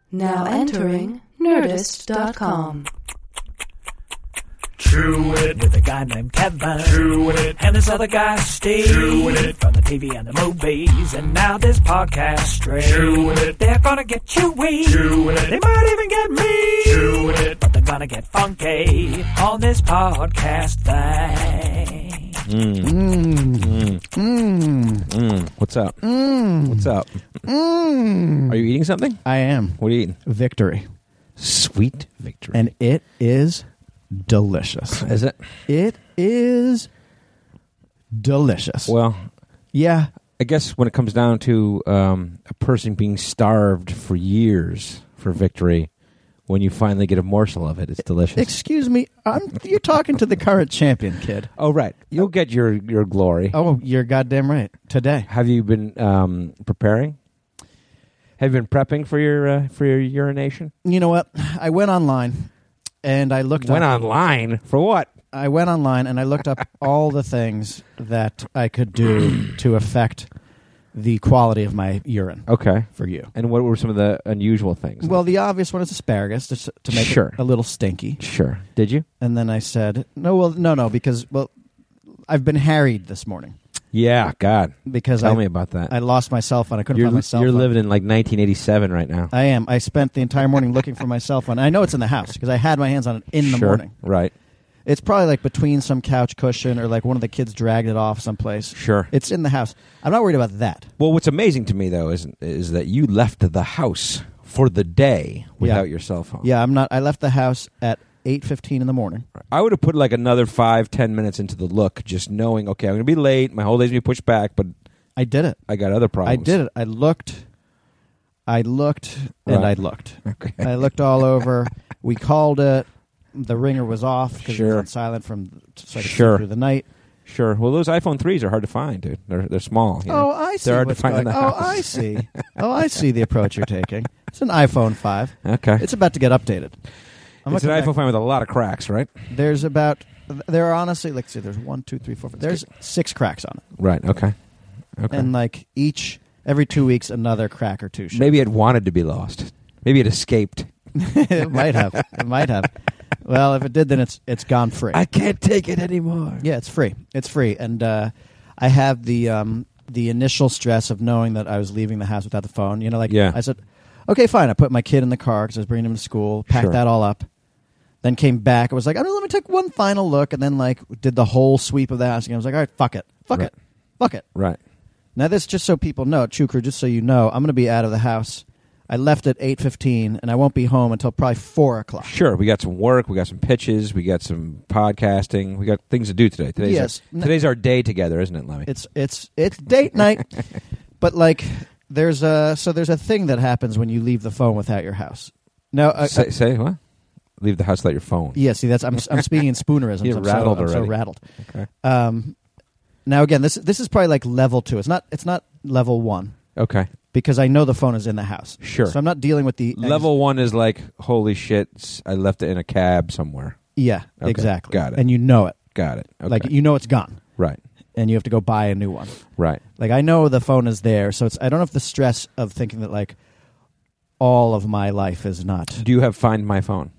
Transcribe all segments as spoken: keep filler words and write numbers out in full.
Now entering Nerdist dot com. True it with a guy named Kevin. True it and this other guy Steve. True it from the T V and the movies, and now this podcast straight. True it, they're gonna get you weak. True it, they might even get me. True it, but they're gonna get funky on this podcast thing. Mm. Mm. Mm. Mm. What's up? Mm. What's up? Mm. Are you eating something? I am. What are you eating? Victory. Sweet victory. And it is delicious. Is it? It is delicious. Well, yeah. I guess when it comes down to um, a person being starved for years for victory, when you finally get a morsel of it, it's delicious. Excuse me, I'm, you're talking to the current champion, kid. Oh, right. You'll get your, your glory. Oh, you're goddamn right. Today. Have you been um, preparing? Have you been prepping for your uh, for your urination? You know what? I went online and I looked Went up... online? For what? I went online and I looked up all the things that I could do to affect the quality of my urine. Okay. For you. And what were some of the unusual things? Well, the obvious one is asparagus, to, to make Sure. it a little stinky. Sure. Did you? And then I said, no, well, no, no, because, well, I've been harried this morning. Yeah, God. Because Tell I, me about that. I lost my cell phone. I couldn't You're, find my cell you're phone. living in like nineteen eighty-seven right now. I am. I spent the entire morning looking for my cell phone. I know it's in the house because I had my hands on it in the Sure. morning. Right. It's probably like between some couch cushion or like one of the kids dragged it off someplace. Sure. It's in the house. I'm not worried about that. Well, what's amazing to me, though, is is that you left the house for the day without Yeah. your cell phone. Yeah, I'm not. I left the house at eight fifteen in the morning. I would have put like another five, ten minutes into the look, just knowing, okay, I'm going to be late. My whole day's going to be pushed back, but I did it. I got other problems. I did it. I looked. I looked and Right. I looked. Okay. I looked all over. We called it. The ringer was off because it was Sure. on silent from so I could Sure. see through the night. Sure. Well, those iPhone threes are hard to find, dude. They're they're small. You know? Oh, I see. They're hard what's to find in going- the Oh, house. I see. Oh, I see the approach you're taking. It's an iPhone five. Okay. It's about to get updated. I'm It's an looking iPhone back. five with a lot of cracks, right? There's about. There are honestly, let's see. There's one, two, three, four. Five. There's six cracks on it, Right. Okay. Okay. and like each every two weeks, another crack or two. shows. Maybe it wanted to be lost. Maybe it escaped. It might have. It might have. Well, if it did, then it's it's gone free. I can't take it anymore. Yeah, it's free. It's free, and uh, I have the um, the initial stress of knowing that I was leaving the house without the phone. You know, like Yeah. I said, okay, fine. I put my kid in the car because I was bringing him to school. Packed Sure. that all up. Then came back. I was like, I don't know, let me take one final look, and then like did the whole sweep of the house again. I was like, all right, fuck it, fuck Right. it, fuck it. Right. Now this just so people know, True Crew, just so you know, I'm going to be out of the house. I left at eight fifteen, and I won't be home until probably four o'clock. Sure, we got some work, we got some pitches, we got some podcasting, we got things to do today. Today's Yes. our, today's our day together, isn't it, Lemmy? It's it's it's date night, but like there's a so there's a thing that happens when you leave the phone without your house. Now, uh, say, uh, say what? Leave the house without your phone. yeah, see that's I'm I'm speaking in spoonerisms. You're I'm rattled so, I'm so already. rattled. Okay. Um, now again, this this is probably like level two. It's not it's not level one Okay. because I know the phone is in the house. Sure. So I'm not dealing with the Level one is like, holy shit, s- I left it in a cab somewhere. Yeah, Okay, exactly. got it. And you know it, Got it. Okay. like you know it's gone, right. and you have to go buy a new one. Right. Like I know the phone is there, so it's I don't have the stress of thinking that like all of my life is not. Do you have Find My Phone?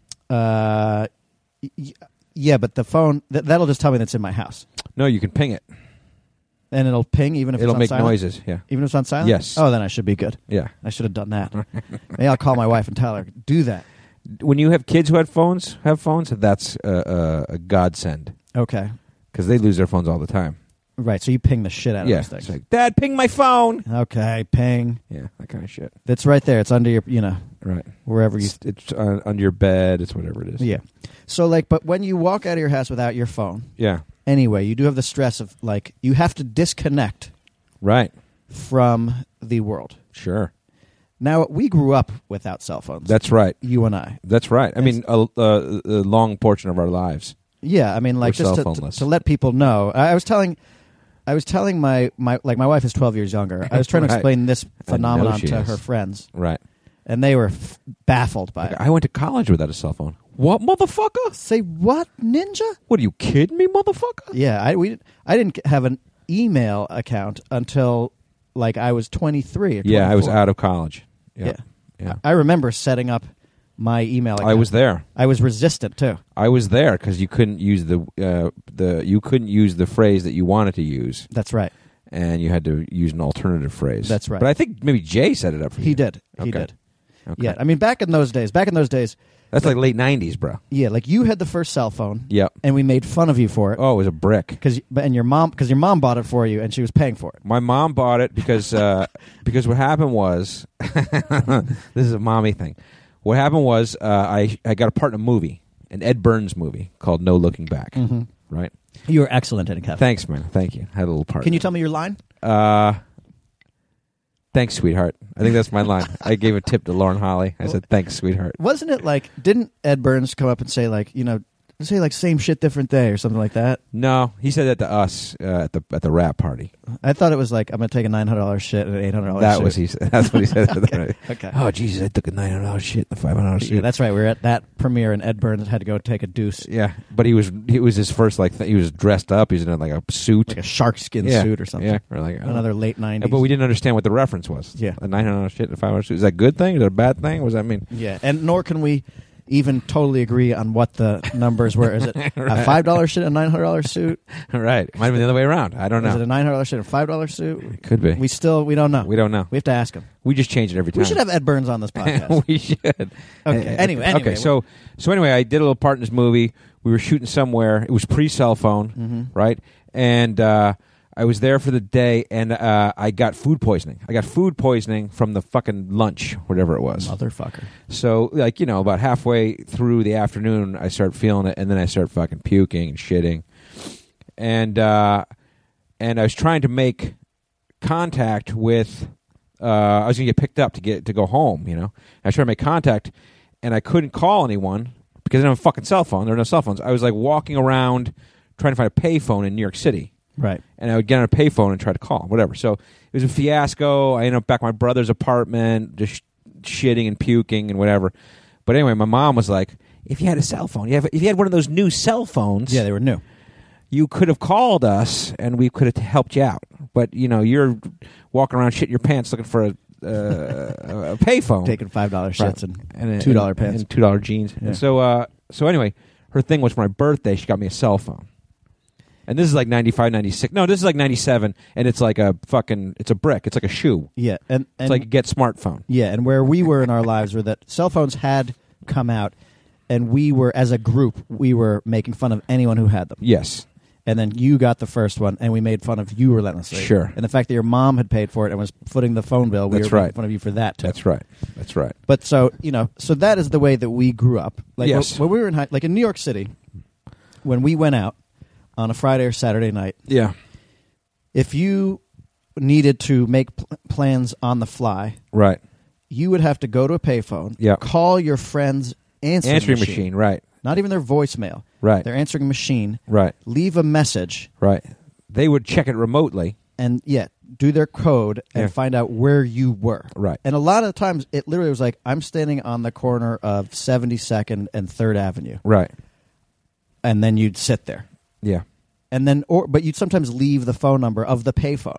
Uh, y- yeah, but the phone th- that'll just tell me that's in my house, No, you can ping it. and it'll ping even if It'll it's on make silent? noises. Yeah. Even if it's on silent. Yes. Oh, then I should be good. Yeah. I should have done that. Maybe I'll call my wife and tell her do that. When you have kids who have phones, have phones, that's a, a, a godsend Okay. because they lose their phones all the time. Right. So you ping the shit out Yeah. of those It's things. like, Dad, ping my phone. Okay. Ping. Yeah, that kind of shit. That's right there. It's under your, you know, Right. wherever you. It's, it's uh, under your bed. It's whatever it is. Yeah. So like, but when you walk out of your house without your phone, Yeah. anyway, you do have the stress of like you have to disconnect Right. from the world. Sure. Now we grew up without cell phones. That's right. You and I. That's right. I mean, a, a, a long portion of our lives. Yeah, I mean, like We're just cell to, to, phoneless. to let people know. I, I was telling, I was telling my, my like my wife is twelve years younger. I was trying to Right. explain this I know phenomenon she to is. her friends, Right. and they were f- baffled by it. I went to college without a cell phone. What, motherfucker? Say what, ninja? What, are you kidding me, motherfucker? Yeah, I we I didn't have an email account until like I was twenty-three. Or Yeah, I was twenty-four. out of college. Yeah. Yeah. Yeah. I remember setting up my email account. I was there. I was resistant too. I was there because you couldn't use the uh, the you couldn't use the phrase that you wanted to use, That's right. and you had to use an alternative phrase. That's right. But I think maybe Jay set it up for you. He did. He Okay. did. Okay. Yeah. I mean, back in those days, back in those days, That's like late nineties, bro. yeah, like you had the first cell phone. Yep. And we made fun of you for it. Oh, it was a brick. Cause, and your mom, because your mom bought it for you, and she was paying for it. My mom bought it because uh, because what happened was this is a mommy thing. What happened was uh, I I got a part in a movie, an Ed Burns movie called No Looking Back. Mm-hmm. Right. You were excellent in it, Kevin. Thanks, man. Thank you. Had a little part. Can you tell me your line? Uh, thanks, sweetheart. I think that's my line. I gave a tip to Lauren Holly. I said, "Thanks, sweetheart." Wasn't it like? Didn't Ed Burns come up and say like, you know, say like same shit, different day or something like that? No, he said that to us uh, at the at the rap party. I thought it was like I'm gonna take a nine hundred dollars shit and an eight hundred dollars. That suit. was he. Said, that's what he said. okay. okay. Oh Jesus! I took a nine hundred dollars shit, and a five hundred dollars Yeah, shit. that's right. We were at that premiere, and Ed Burns had to go take a deuce, Yeah, but he was it was his first like th- he was dressed up. He was in like a suit, like a shark skin yeah. suit or something. Yeah, or like I don't know. Another late nineties. But we didn't understand what the reference was. Yeah. a nine hundred dollars shit, and a five hundred dollars suit. Is that a good thing? Is that a bad thing? What does that mean? Yeah, and nor can we even totally agree on what the numbers were. Is it a Right. five dollar shit and a nine hundred dollar suit? Right, it might have been the other way around. I don't Is know. it a nine hundred dollar shit and a five dollar suit? It could be. We still we don't know. We don't know. We have to ask him. We just change it every time. We should have Ed Burns on this podcast. we should. Okay. Anyway, anyway. Okay. So, so anyway, I did a little part in this movie. We were shooting somewhere. It was pre-cell phone, Mhm. right? And uh, I was there for the day, and uh, I got food poisoning. I got food poisoning from the fucking lunch, whatever it was. Motherfucker. So, like, you know, about halfway through the afternoon, I start feeling it, and then I start fucking puking and shitting. And uh, and I was trying to make contact with. Uh, I was gonna get picked up to get to go home. You know, I tried to make contact, and I couldn't call anyone because I didn't have a fucking cell phone. There were no cell phones. I was like walking around trying to find a payphone in New York City. Right. And I would get on a payphone and try to call, whatever. So it was a fiasco. I ended up back at my brother's apartment, just sh- shitting and puking and whatever. But anyway, my mom was like, if you had a cell phone, you have, if you had one of those new cell phones, Yeah, they were new. you could have called us and we could have helped you out. But, you know, you're walking around shitting your pants looking for a, uh, a payphone. Taking five dollar Right. shits and, and two dollar and, pants. and two dollar jeans. Yeah. And so, uh, so anyway, her thing was for my birthday. She got me a cell phone, and this is like ninety-five, ninety-six. No, this is like ninety-seven, and it's like a fucking. It's a brick. It's like a shoe. yeah, and, and It's like a Get smartphone. yeah, and where we were in our lives were that cell phones had come out, and we were as a group we were making fun of anyone who had them. Yes, And then you got the first one, and we made fun of you relentlessly. Sure. And the fact that your mom had paid for it and was footing the phone bill, we That's were right. making fun of you for that too. that's right. That's right. But so you know, so that is the way that we grew up. Like Yes. when we were in high, like in New York City, when we went out on a Friday or Saturday night, Yeah. if you needed to make pl- plans on the fly, Right. you would have to go to a payphone, Yeah. call your friend's answering, Answering machine, machine. Right. not even their voicemail, Right. their answering machine, Right. leave a message, Right. They would check it remotely. and yeah, do their code and Yeah. find out where you were. Right. And a lot of times, it literally was like, I'm standing on the corner of seventy-second and third Avenue, Right. and then you'd sit there. Yeah. And then, or but you'd sometimes leave the phone number of the payphone,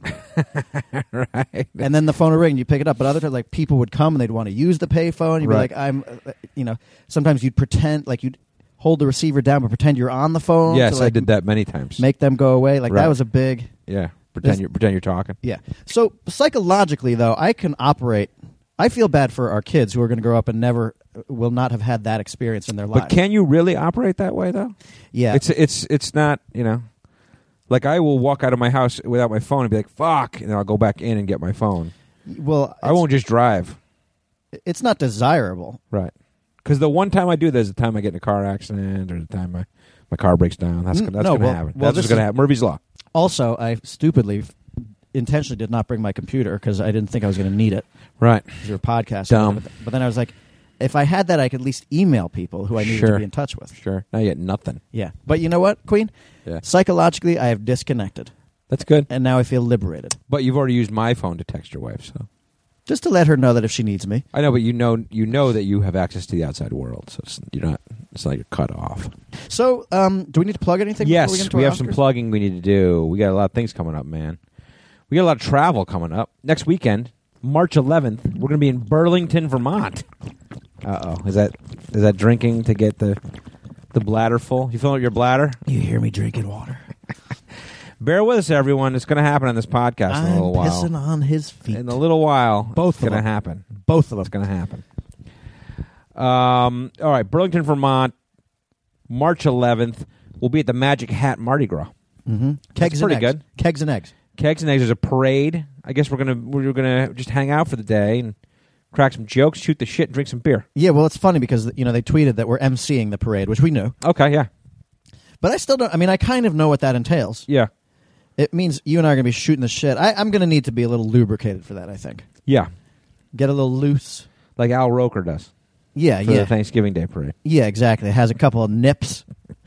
Right. and then the phone would ring, and you pick it up. But other times, like people would come and they'd want to use the payphone. You'd Right. be like, "I'm," uh, you know. Sometimes you'd pretend like you'd hold the receiver down, but pretend you're on the phone. Yes, to, like, I did that many times. Make them go away. Like Right. that was a big, yeah. Pretend This- you're pretend you're talking. yeah. So psychologically, though, I can operate. I feel bad for our kids who are going to grow up and never will not have had that experience in their lives. But can you really operate that way though? yeah, It's it's it's not, you know. Like I will walk out of my house without my phone and be like, "Fuck," and then I'll go back in and get my phone. well, I won't just drive. It's, it's not desirable. Right. Because the one time I do, there's the time I get in a car accident or the time my, my car breaks down. That's, Mm, that's no, going to well- happen. well, that's this what's going to is- happen. Murphy's Law. Also, I stupidly, f- intentionally did not bring my computer because I didn't think I was going to need it. Right. Because we were podcasting. Dumb. But, but then I was like, if I had that, I could at least email people who I needed Sure. to be in touch with. Sure. Now you get nothing. Yeah. But you know what, Queen? Yeah. Psychologically, I have disconnected. That's good. And now I feel liberated. But you've already used my phone to text your wife, so. Just to let her know that if she needs me. I know, but you know you know that you have access to the outside world, so it's, you're not, it's not like you're cut off. So, um, do we need to plug anything? before we, get Yes, into we our have some Oscars? plugging we need to do. We got a lot of things coming up, man. We got a lot of travel coming up. Next weekend, March eleventh, we're going to be in Burlington, Vermont. Uh oh, is that is that drinking to get the the bladder full? You filling up your bladder? You hear me drinking water. Bear with us, everyone. It's going to happen on this podcast in a little I'm while. pissing on his feet. In a little while, Both it's of going to them. happen. Both of them. It's going to happen. Um, all right, Burlington, Vermont, March eleventh. We'll be at the Magic Hat Mardi Gras. Mm-hmm. Kegs and pretty eggs. good. Kegs and eggs. Kegs and eggs. There's a parade. I guess we're gonna we're gonna just hang out for the day and crack some jokes, shoot the shit, and drink some beer. Yeah, well, it's funny because you know they tweeted that we're emceeing the parade, which we knew. Okay, yeah, But I still don't. I mean, I kind of know what that entails. yeah, It means you and I are going to be shooting the shit. I, I'm going to need to be a little lubricated for that. I think. yeah. Get a little loose. Like Al Roker does Yeah, for yeah, the Thanksgiving Day parade. yeah. Exactly. It has a couple of nips.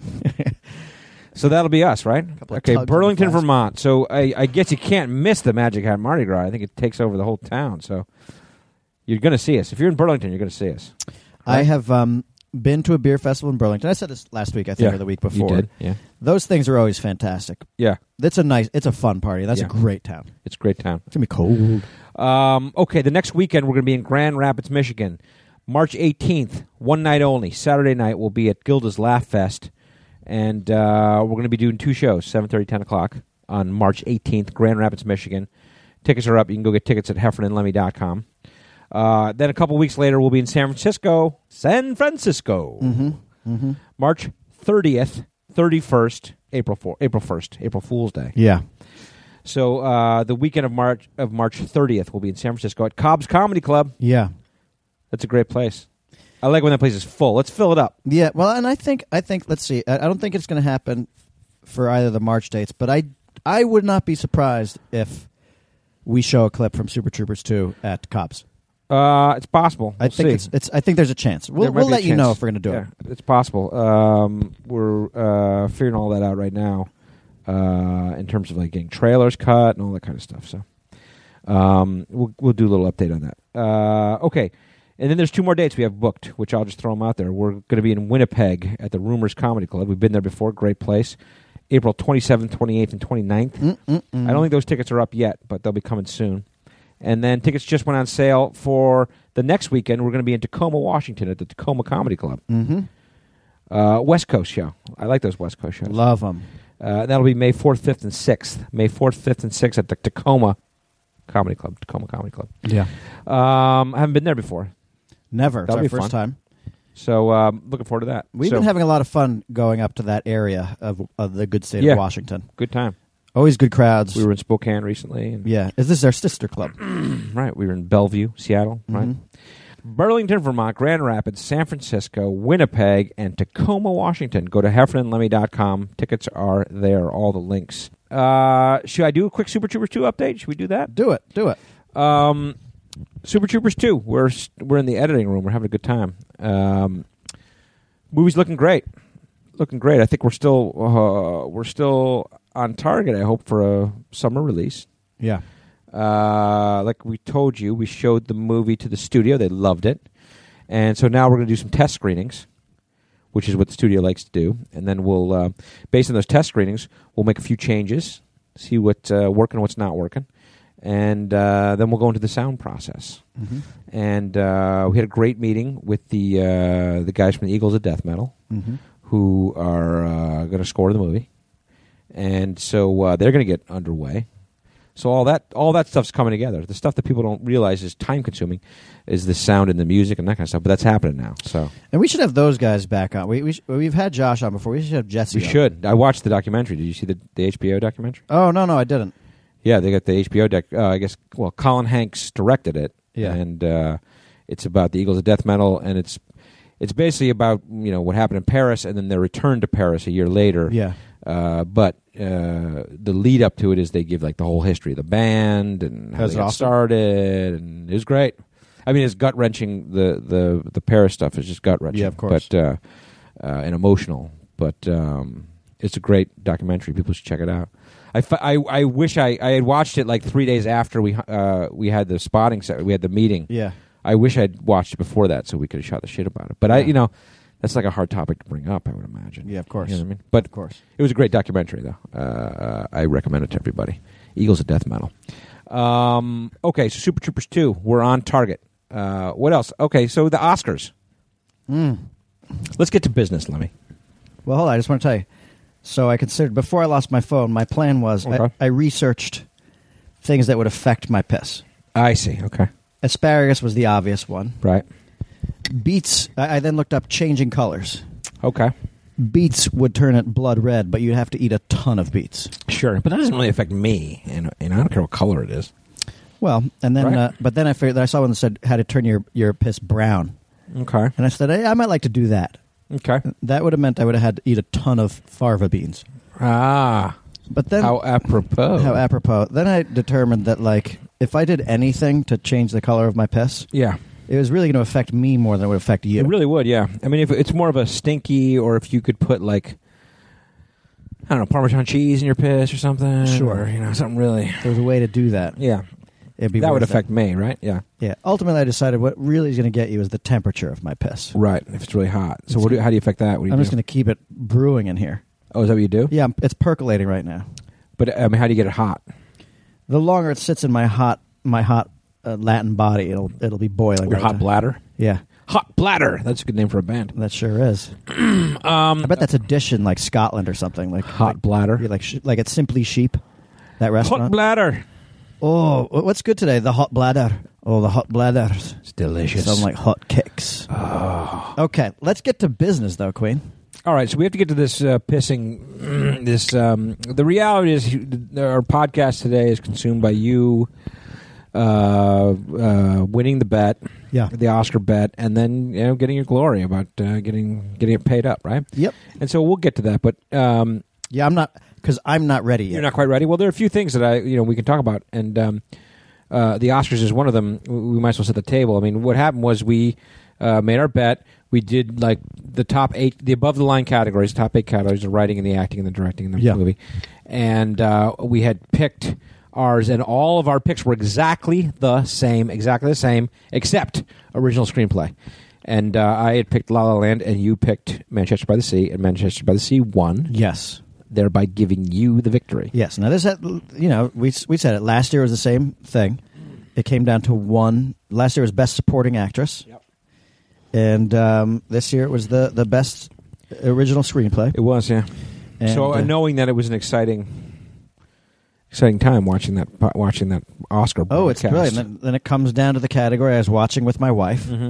So that'll be us, right? Couple of Okay, tugs on the Burlington, flask. Vermont. So I, I guess you can't miss the Magic Hat Mardi Gras. I think it takes over the whole town. So you're going to see us. If you're in Burlington, you're going to see us. I Right? have um, been to a beer festival in Burlington. I said this last week, I think, Yeah, or the week before. You did, yeah. Those things are always fantastic. Yeah, It's a nice, it's a fun party. That's Yeah. a great town. it's a great town. It's gonna be cold. Um, okay, the next weekend we're going to be in Grand Rapids, Michigan. March eighteenth, one night only. Saturday night we'll be at Gilda's Laugh Fest. And uh, we're going to be doing two shows, seven thirty, ten o'clock on March eighteenth, Grand Rapids, Michigan. Tickets are up. You can go get tickets at heffernan lemmy dot com. Uh, then a couple weeks later, we'll be in San Francisco. San Francisco. Mm-hmm. Mm-hmm. March thirtieth, thirty-first, April fourth, April first, April Fool's Day. Yeah. So uh, the weekend of March of March thirtieth, we'll be in San Francisco at Cobb's Comedy Club. Yeah. That's a great place. I like when that place is full. Let's fill it up. Yeah. Well, and I think I think let's see. I, I don't think it's going to happen for either of the March dates, but I I would not be surprised if we show a clip from Super Troopers two at Cobb's. Uh, it's possible. I We'll think see. it's it's. I think there's a chance. We'll There might we'll be a let you know chance. if we're going to do yeah, it. It's possible. Um, we're uh, figuring all that out right now uh, in terms of like getting trailers cut and all that kind of stuff. So um, we'll we'll do a little update on that. Uh, okay, and then there's two more dates we have booked, which I'll just throw them out there. We're going to be in Winnipeg at the Rumors Comedy Club. We've been there before. Great place. April twenty-seventh, twenty-eighth, and twenty-ninth. Mm-mm-mm. I don't think those tickets are up yet, but they'll be coming soon. And then tickets just went on sale for the next weekend. We're going to be in Tacoma, Washington at the Tacoma Comedy Club. Mm-hmm. Uh, West Coast show. I like those West Coast shows. Love them. Uh, that'll be May fourth, fifth, and sixth. May fourth, fifth, and sixth at the Tacoma Comedy Club. Tacoma Comedy Club. Yeah. Um, I haven't been there before, Never. It's That'll our be first fun. time. so um, looking forward to that. We've So, been having a lot of fun going up to that area of, of the good state Yeah. of Washington. good time. Always good crowds. We were in Spokane recently. And, yeah. Is this our sister club? Right. We were in Bellevue, Seattle. Right. Mhm. Burlington, Vermont, Grand Rapids, San Francisco, Winnipeg, and Tacoma, Washington. Go to heffernan lemmy dot com. Tickets are there. All the links. Uh, should I do a quick Super Troopers two update? Should we do that? Do it. Do it. Um, Super Troopers two. We're we're in the editing room. We're having a good time. Um, movie's looking great. Looking great. I think we're still uh, we're still on target. I hope for a summer release. Yeah. Uh, like we told you, we showed the movie to the studio. They loved it. And so now we're going to do some test screenings, which is what the studio likes to do. And then we'll, uh, based on those test screenings, we'll make a few changes, see what's uh, working and what's not working. And uh, then we'll go into the sound process. Mm-hmm. And uh, we had a great meeting with the uh, the guys from the Eagles of Death Metal, Mm-hmm. who are uh, going to score the movie. And so uh, they're going to get underway. So all that all that stuff's coming together. The stuff that people don't realize is time consuming is the sound and the music and that kind of stuff. But that's happening now. So And we should have those guys back on. We, we sh- we've had Josh on before. We should have Jesse we on. should. I watched the documentary. Did you see the, the H B O documentary? Oh, no, no, I didn't. Yeah, they got the H B O deck. Uh, I guess. Well, Colin Hanks directed it. Yeah. And uh, it's about the Eagles of Death Metal, and it's it's basically about you know what happened in Paris and then their return to Paris a year later. Yeah. Uh, but uh, the lead up to it is they give like the whole history of the band and how That's they got awesome. started, and it was great. I mean, it's gut wrenching. The, the the Paris stuff is just gut wrenching. Yeah, of course. But uh, uh, and emotional. But um, it's a great documentary. People should check it out. I, f- I, I wish I, I had watched it like three days after we uh, we had the spotting set. We had the meeting. Yeah. I wish I'd watched it before that so we could have shot the shit about it. But I, Yeah. you know, that's like a hard topic to bring up. I would imagine. Yeah, of course. You know what I mean? But Of course. it was a great documentary, though. Uh, I recommend it to everybody. Eagles of Death Metal. Um, okay, so Super Troopers two, we're on target. Uh, what else? Okay, so the Oscars. Mm. Let's get to business, Lemmy. Well, hold on. I just want to tell you. So I considered, before I lost my phone, my plan was Okay. I, I researched things that would affect my piss. I see. Okay. Asparagus was the obvious one. Right. Beets, I, I then looked up changing colors. Okay. Beets would turn it blood red, but you'd have to eat a ton of beets. Sure, but that doesn't really affect me, and, and I don't care what color it is. Well, and then, Right. uh, but then I figured that I saw one that said how to turn your, your piss brown. Okay. And I said, hey, I might like to do that. Okay. That would have meant I would have had to eat a ton of farva beans. Ah. But then, How apropos. how apropos. Then I determined that, like, if I did anything to change the color of my piss, Yeah. it was really going to affect me more than it would affect you. It really would, yeah. I mean, if it's more of a stinky, or if you could put, like, I don't know, Parmesan cheese in your piss or something. Sure. Or, you know, something really. There was a way to do that. Yeah. It'd be That would worth it. affect me, right? Yeah. Yeah. Ultimately, I decided what really is going to get you is the temperature of my piss. Right. If it's really hot. So what do, how do you affect that? What do you I'm do? just going to keep it brewing in here. Oh, is that what you do? Yeah, I'm- it's percolating right now. But I mean, how do you get it hot? The longer it sits in my hot, my hot uh, Latin body, it'll it'll be boiling. Your right hot now. bladder? Yeah, Hot bladder. That's a good name for a band. that sure is. Um, I bet that's a dish in like Scotland or something. Like hot like, bladder. yeah, like sh- like it's Simply Sheep, that Hot restaurant. bladder. Oh, wh- what's good today? The hot bladder. Oh, the hot bladders. It's delicious. Sound like hot kicks. Oh. Okay, let's get to business though, Queen. All right, so we have to get to this uh, pissing. This um, the reality is our podcast today is consumed by you uh, uh, winning the bet, Yeah. the Oscar bet, and then you know getting your glory about uh, getting getting it paid up, right? Yep. And so we'll get to that, but um, Yeah, I'm not because I'm not ready yet. you're not quite ready. Well, there are a few things that I you know we can talk about, and um, uh, the Oscars is one of them. We might as well set the table. I mean, what happened was we uh, made our bet. We did like the top eight, the above the line categories, top eight categories: the writing and the acting and the directing and the Yeah. movie. And uh, we had picked ours, and all of our picks were exactly the same, exactly the same, except original screenplay. And uh, I had picked La La Land, and you picked Manchester by the Sea, and Manchester by the Sea won, Yes. thereby giving you the victory. Yes. Now this, had, you know, we we said it last year was the same thing. It came down to one. Last year was Best Supporting Actress. Yep. And um, this year it was the, the best original screenplay. It was, yeah. And, so uh, uh, knowing that it was an exciting, exciting time watching that watching that Oscar. Oh, it's broadcast. brilliant. Then, then it comes down to the category I was watching with my wife. Mhm.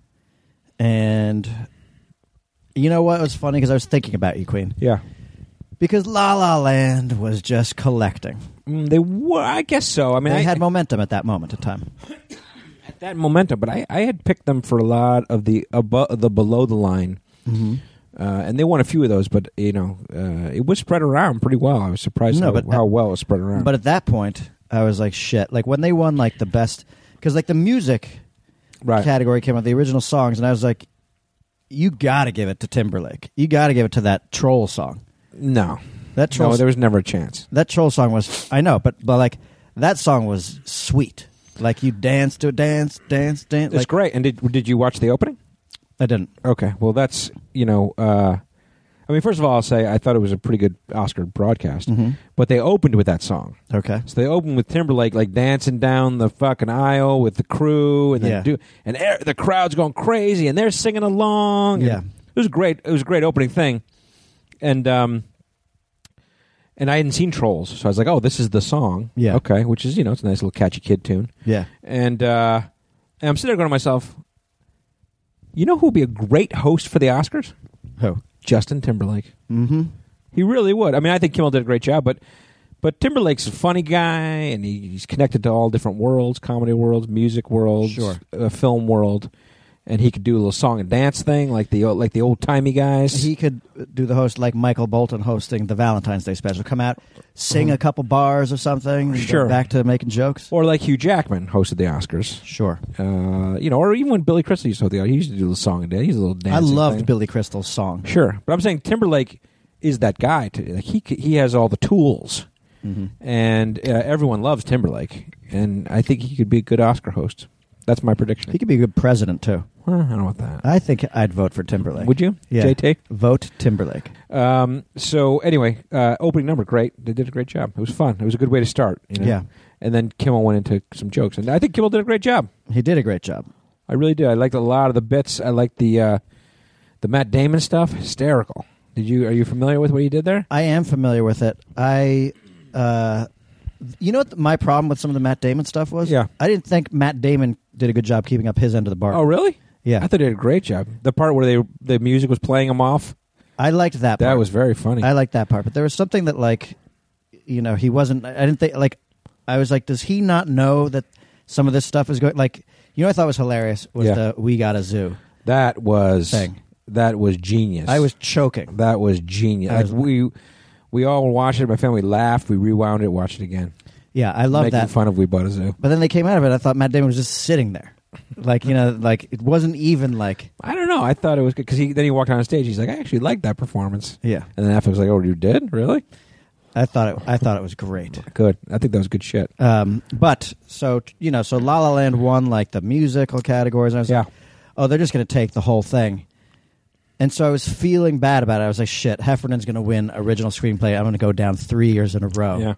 And you know what? It was funny because I was thinking about you, Queen. Yeah, Because La La Land was just collecting. mm, they were. I guess so. I mean, They I had momentum at that moment in time. had that momentum, but I, I had picked them for a lot of the above the below the line, Mm-hmm. uh, and they won a few of those. But you know, uh, it was spread around pretty well. I was surprised No, how, but- how well it was spread around. But at that point, I was like, shit. Like when they won like the best, because like the music right, category came out, the original songs, and I was like, you got to give it to Timberlake. You got to give it to that Troll song. no, That Troll, no, there was never a chance. that Troll song was, I know, but but like that song was sweet. Like you dance to dance, dance, dance. It's Like great. And did did you watch the opening? I didn't. Okay, well, that's you know. Uh, I mean, first of all, I'll say I thought it was a pretty good Oscar broadcast, Mm-hmm. but they opened with that song. Okay. So they opened with Timberlake like dancing down the fucking aisle with the crew, and then Yeah. do, and er, the crowd's going crazy, and they're singing along. and Yeah. it was great. It was a great opening thing, and um, and I hadn't seen Trolls, so I was like, oh, this is the song. Yeah. Okay, which is you know it's a nice little catchy kid tune, Yeah. and uh, and I'm sitting there going to myself, you know who would be a great host for the Oscars? Who? Justin Timberlake. Mm-hmm. He really would. I mean, I think Kimmel did a great job, but but Timberlake's a funny guy, and he, he's connected to all different worlds, comedy worlds, music worlds, Sure. uh, film world, and he could do a little song and dance thing like the like the old timey guys. He could do the host like Michael Bolton hosting the Valentine's Day special. Come out, sing a couple bars or something, and Sure. go back to making jokes. or like Hugh Jackman hosted the Oscars. Sure. Uh, you know, or even when Billy Crystal used to host the Oscars, he used to do the song and dance. He's a little I dancing loved thing. Billy Crystal's song. Sure, but I'm saying Timberlake is that guy. To, like he c- he has all the tools. Mm-hmm. And uh, everyone loves Timberlake, and I think he could be a good Oscar host. That's my prediction. He could be a good president too. Well, I don't know about that. I think I'd vote for Timberlake. Would you, Yeah. J T? Vote Timberlake. Um, so anyway, uh, opening number, great. They did a great job. It was fun. It was a good way to start. You know? Yeah. And then Kimmel went into some jokes, and I think Kimmel did a great job. He did a great job. I really did. I liked a lot of the bits. I liked the uh, the Matt Damon stuff. Hysterical. Did you? Are you familiar with what he did there? I am familiar with it. I, uh, you know what my problem with some of the Matt Damon stuff was? Yeah. I didn't think Matt Damon did a good job keeping up his end of the bargain. Oh, really? Yeah. I thought he did a great job. The part where they the music was playing him off, I liked that part. that was very funny. I liked that part. But there was something that, like, you know, he wasn't, I didn't think, like, I was like, does he not know that some of this stuff is going, like, you know what I thought was hilarious was Yeah. the We Got a Zoo that was thing. That was genius. I was choking. That was genius. I was- Like, we we all watched it. My family laughed. We rewound it, watched it again. Yeah, I love Making that. fun of We Bought a Zoo. But then they came out of it, I thought Matt Damon was just sitting there. Like, you know, like, it wasn't even like, I don't know. I thought it was good because he then he walked on stage. He's like, I actually liked that performance. yeah. And then after, I was like, oh, you did? Really? I thought it, I thought it was great. Good. I think that was good shit. Um, but so you know, so La La Land won like the musical categories. And I was Yeah. like, oh, they're just going to take the whole thing. And so I was feeling bad about it. I was like, shit, Heffernan's going to win original screenplay. I'm going to go down three years in a row. Yeah.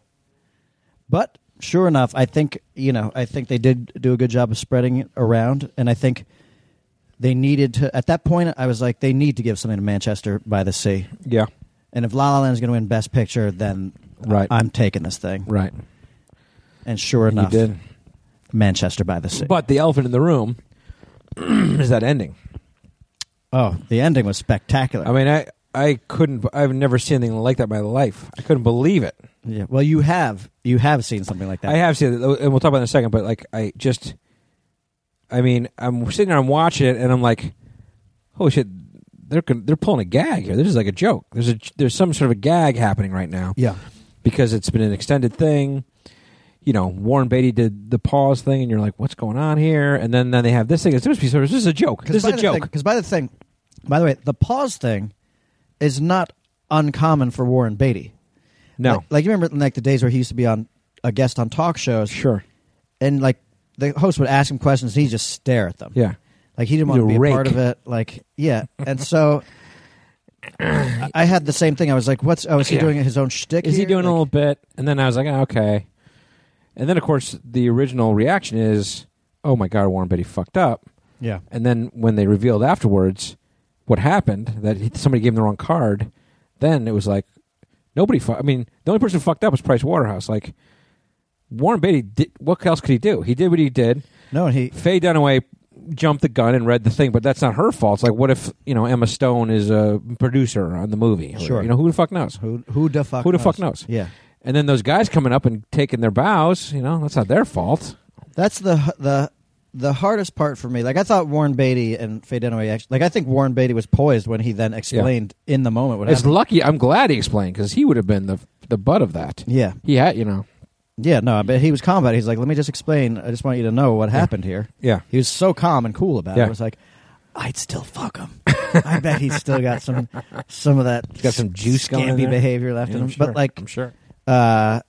But sure enough, I think you know, I think they did do a good job of spreading it around, and I think they needed to. At that point, I was like, they need to give something to Manchester by the Sea. Yeah. And if La La Land is going to win Best Picture, then Right. I'm taking this thing. Right. And sure You enough, did. Manchester by the Sea. But the elephant in the room is that ending. Oh, the ending was spectacular. I mean, I I couldn't. I've never seen anything like that in my life. I couldn't believe it. yeah. Well, you have you have seen something like that. I have seen it, and we'll talk about it in a second. But like, I just, I mean, I'm sitting there, I'm watching it, and I'm like, holy shit, they're con- they're pulling a gag here. This is like a joke. There's a there's some sort of a gag happening right now. Yeah. Because it's been an extended thing. You know, Warren Beatty did the pause thing, and you're like, what's going on here? And then, then they have this thing. It's supposed to be sort of, this is a joke. This is a joke. Because by the thing, by the way, the pause thing is not uncommon for Warren Beatty. No. Like, like you remember like the days where he used to be on a guest on talk shows. Sure. And like the host would ask him questions and he'd just stare at them. Yeah. Like he didn't He's want to a be rake. a part of it. Like, yeah. And so I I had the same thing. I was like, what's, oh, is he Yeah. doing his own shtick Is he here? doing Like, a little bit? And then I was like, oh, okay. And then, of course, the original reaction is, oh, my God, Warren Beatty fucked up. Yeah. And then when they revealed afterwards what happened, that he, somebody gave him the wrong card, then it was like, nobody fu- I mean, the only person who fucked up was Price Waterhouse. Like, Warren Beatty, did, what else could he do? He did what he did. No, and he, Faye Dunaway jumped the gun and read the thing, but that's not her fault. It's like, what if, you know, Emma Stone is a producer on the movie? Or, Sure. You know, who the fuck knows? who, who the fuck Who the knows? fuck knows? Yeah. And then those guys coming up and taking their bows, you know, that's not their fault. That's the the the hardest part for me. Like I thought Warren Beatty and Faye Dunaway actually, like I think Warren Beatty was poised when he then explained in the moment what It's happened. lucky. I'm glad he explained because he would have been the the butt of that. Yeah, He had, you know, yeah, no, but he was calm about it. He's like, let me just explain. I just want you to know what happened here. yeah. He was so calm and cool about it. Yeah. I was like, I'd still fuck him. I bet he's still got some some of that Got some juice going in scampy there. behavior left Yeah, in I'm him. sure. But like, I'm sure. uh,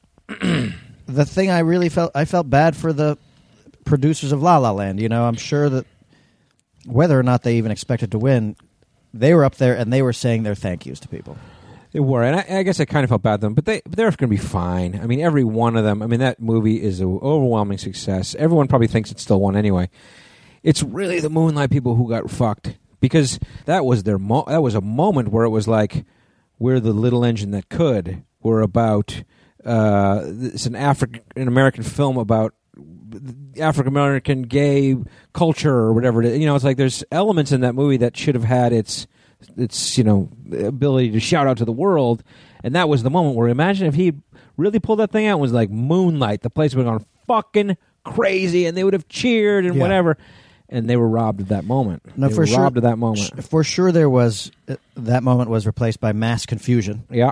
the thing I really felt, I felt bad for the producers of La La Land. You know, I'm sure that whether or not they even expected to win, they were up there and they were saying their thank yous to people. They were, and I, I guess I kind of felt bad for them, but they but they're going to be fine. I mean, every one of them. I mean, that movie is an overwhelming success. Everyone probably thinks it still won anyway. It's really the Moonlight people who got fucked because that was their mo- that was a moment where it was like we're the little engine that could. We're about uh, it's an African American film about African American gay culture or whatever it is. You know, it's like there's elements in that movie that should have had its its you know ability to shout out to the world, and that was the moment where imagine if he really pulled that thing out and was like Moonlight, the place would have gone fucking crazy, and they would have cheered and Yeah. whatever, and they were robbed of that moment. No, they for were sure. robbed of that moment. For sure, there was uh, that moment was replaced by mass confusion, Yeah,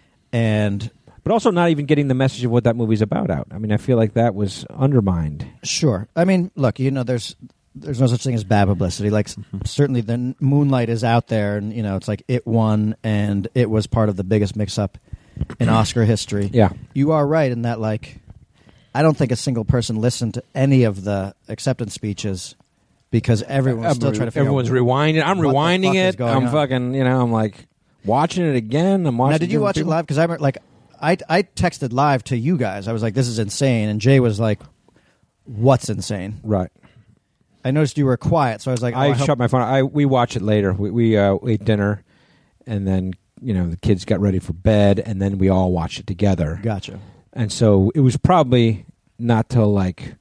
and but also not even getting the message of what that movie's about out. I mean, I feel like that was undermined. sure. I mean, look, you know, there's there's no such thing as bad publicity. Like, s- certainly, the Moonlight is out there, and you know, it's like it won, and it was part of the biggest mix-up in Oscar history. Yeah. You are right in that, like, I don't think a single person listened to any of the acceptance speeches because everyone's still trying to figure Everyone's out. rewinding. I'm what the rewinding fuck is it. going I'm on. fucking. You know, I'm like watching it again. I'm watching. Now, did you different watch it people. live? Because I remember, like, I I texted live to you guys. I was like, "This is insane," and Jay was like, "What's insane?" Right. I noticed you were quiet, so I was like, oh, I, I hope- shut my phone. I we watch it later. We we uh, ate dinner, and then you know the kids got ready for bed, and then we all watched it together. Gotcha. And so it was probably not till like.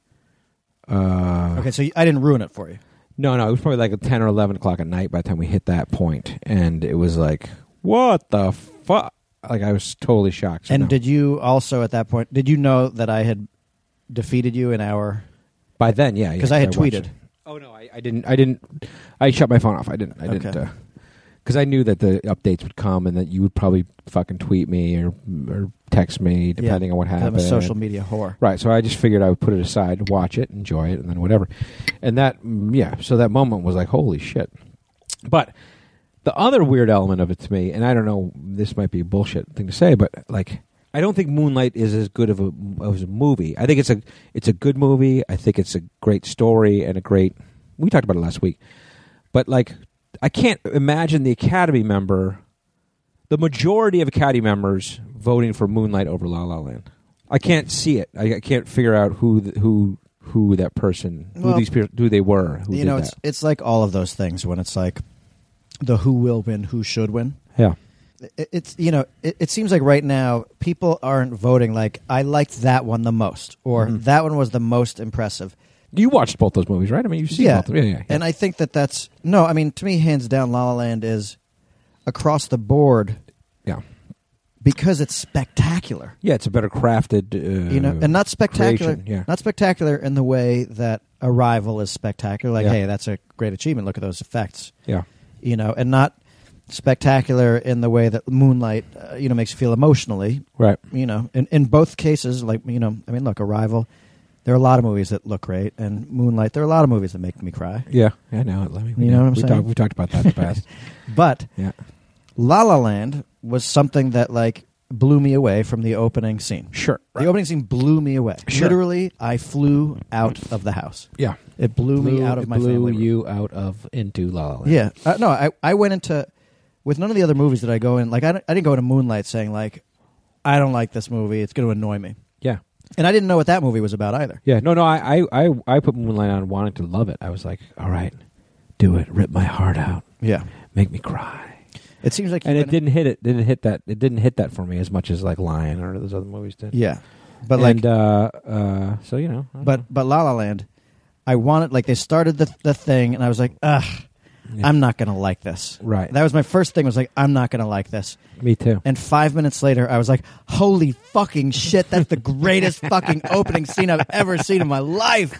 Uh, Okay, so I didn't ruin it for you. No, no, it was probably like ten or eleven o'clock at night by the time we hit that point, and it was like, what the fuck? Like I was totally shocked. So and no. did you also at that point? Did you know that I had defeated you in our? By then, yeah, Because yeah, I had watched tweeted. it. Oh no, I, I didn't. I didn't. I shut my phone off. I didn't. I didn't. Okay. Because I knew that the updates would come, and that you would probably fucking tweet me or or text me depending Yeah, on what happened. I'm a social media whore. Right. So I just figured I would put it aside, watch it, enjoy it, and then whatever. And that, mm, yeah. So that moment was like, holy shit. But the other weird element of it to me, and I don't know, this might be a bullshit thing to say, but like, I don't think Moonlight is as good of a, of a movie. I think it's a it's a good movie. I think it's a great story and a great. We talked about it last week, but like, I can't imagine the Academy member, the majority of Academy members voting for Moonlight over La La Land. I can't see it. I, I can't figure out who the, who who that person, Well, who these people, who they were. Who You did know, that. it's it's like all of those things when it's like the who will win, who should win. Yeah. It, it's you know, it, it seems like right now people aren't voting like I liked that one the most or Mhm. that one was the most impressive. You watched both those movies, right? I mean, you've seen Yeah. both of them. Yeah, yeah, yeah. And I think that that's no. I mean, to me, hands down, La La Land is across the board yeah. because it's spectacular. Yeah, it's a better crafted, uh, You know, and not spectacular. creation, yeah. Not spectacular in the way that Arrival is spectacular. Like, Yeah. hey, that's a great achievement. Look at those effects. Yeah. You know, and not spectacular in the way that Moonlight, uh, you know, makes you feel emotionally. Right. You know, in in both cases, like you know, I mean, look, Arrival. There are a lot of movies that look great, and Moonlight. There are a lot of movies that make me cry. Yeah. I know. Let me. You know what I'm we saying? Talk, we talked about that in the past. But Yeah. La La Land was something that like blew me away from the opening scene. Sure. The opening scene blew me away. Sure. Literally, I flew out of the house. Yeah. It blew, me out of my blew family room. you out of into La La Land. Yeah. Uh, no, I, I went into, with none of the other movies that I go in, like, I, I didn't go into Moonlight saying, like, I don't like this movie. It's going to annoy me. Yeah. And I didn't know what that movie was about either. Yeah. No, no, I, I, I, I put Moonlight on wanting to love it. I was like, all right, do it. Rip my heart out. Yeah. Make me cry. It seems like... you And it went- didn't hit it. Didn't hit that. It didn't hit that for me as much as like Lion or those other movies did. Yeah. But, like... and, uh, uh, so, you know. I don't But know. but La La Land, I wanted... Like, they started the, the thing, and I was like, ugh, Yeah. I'm not going to like this. Right. That was my first thing, was like, I'm not going to like this. Me too. And five minutes later, I was like, holy fucking shit, that's the greatest fucking opening scene I've ever seen in my life.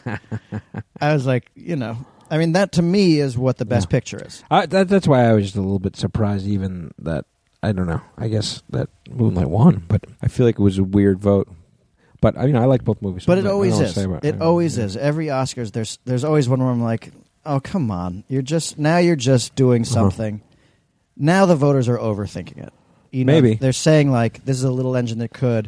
I was like, you know, I mean, that to me is what the best Yeah. picture is. I, that, that's why I was just a little bit surprised, even that, I don't know, I guess that Moonlight won, but I feel like it was a weird vote. But, I mean, I like both movies. so But I it don't- I always don't know what is. to say about It always is. Every Oscars, there's there's always one where I'm like, oh, come on. You're just, now you're just doing Uh-huh. something. Now the voters are overthinking it. You know, Maybe. They're saying, like, this is a little engine that could...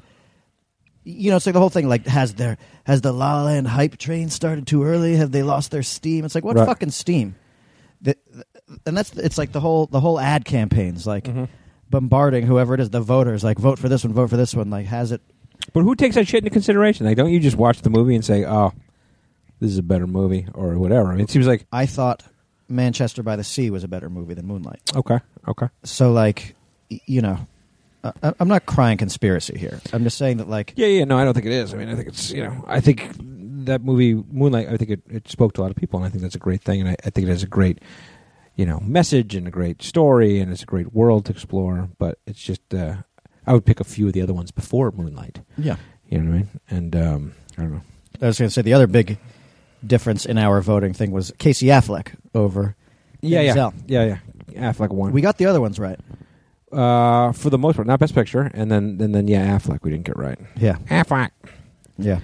You know, it's like the whole thing, like, has their has the La La Land hype train started too early? Have they lost their steam? It's like, what Right. fucking steam? The, and that's it's like the whole the whole ad campaigns, like Mhm. bombarding whoever it is, the voters, like vote for this one, vote for this one, like has it. But who takes that shit into consideration? Like, don't you just watch the movie and say, oh, this is a better movie or whatever? I mean, it seems like, I thought Manchester by the Sea was a better movie than Moonlight. okay, okay. So, like, y- you know, I, I'm not crying conspiracy here. I'm just saying that, like, Yeah, yeah, no, I don't think it is. I mean, I think it's, you know, I think that movie, Moonlight, I think it, it spoke to a lot of people, and I think that's a great thing, and I, I think it has a great, you know, message and a great story, and it's a great world to explore, but it's just, uh, I would pick a few of the other ones before Moonlight. yeah. You know what I mean? And, um, I don't know. I was going to say the other big difference in our voting thing was Casey Affleck over Yeah, yeah. Denzel. Yeah, yeah. Affleck won. We got the other ones right. Uh, for the most part, not Best Picture, and then, and then yeah, Affleck we didn't get right. Yeah. Affleck. Yeah.